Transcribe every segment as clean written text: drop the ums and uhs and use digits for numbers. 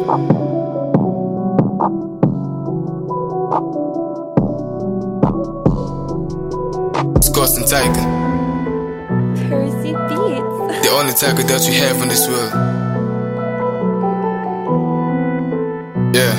Scots and Tiger. Percy Beats. The only tiger that we have in this world. Yeah.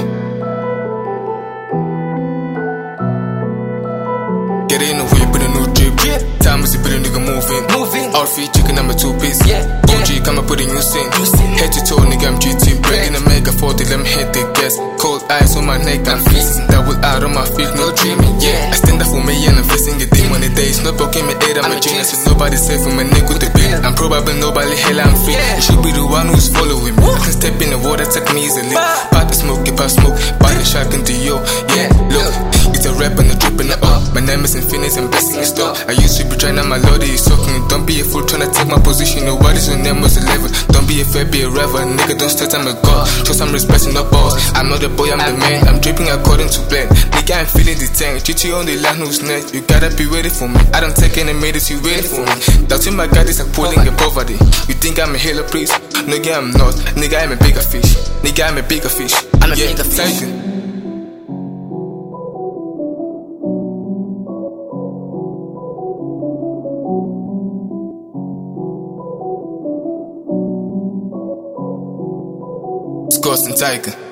Get in the whip with a new drip. Time is a bit of nigga moving. Outfit chicken, I'm a two-piece. OG, come and put in new scene. Head to toe, nigga, I'm GT. Breaking the mega 40, let me hit the gas. Cold eyes on my neck, I'm feasting. Double out on my feet, no dreaming. Yeah, I stand up for me and I'm facing a demon. The days, no poking me head, I'm a genius. So nobody safe from my neck with the beat. I'm probably nobody, hell, I'm free. You should be the one who's following me. I can step in the water, take me easily. Pop the smoke, if I smoke, body shotgun to yo. Yeah, look, it's a rap and a drip in the up. My name is Infinite and blessing is stop. I used to be trying, now my lordy is talking. Don't be a fool trying to take my position. Nobody's your name was 11. Don't be a fair, be a rival. Nigga, don't start, I'm a god. Show some respect in the boss. I'm not the boy, I'm the man. I'm dripping according to plan. Nigga, I'm feeling the tank. GT on the line, who's next? You gotta be ready for me. I don't take any minutes, you ready for me. Doubting my God is like pulling a poverty. You think I'm a healer, please? Nigga, I'm not. Nigga, I'm a bigger fish. Nigga, I'm a bigger fish. I'm a bigger fish. Scots and Tiger.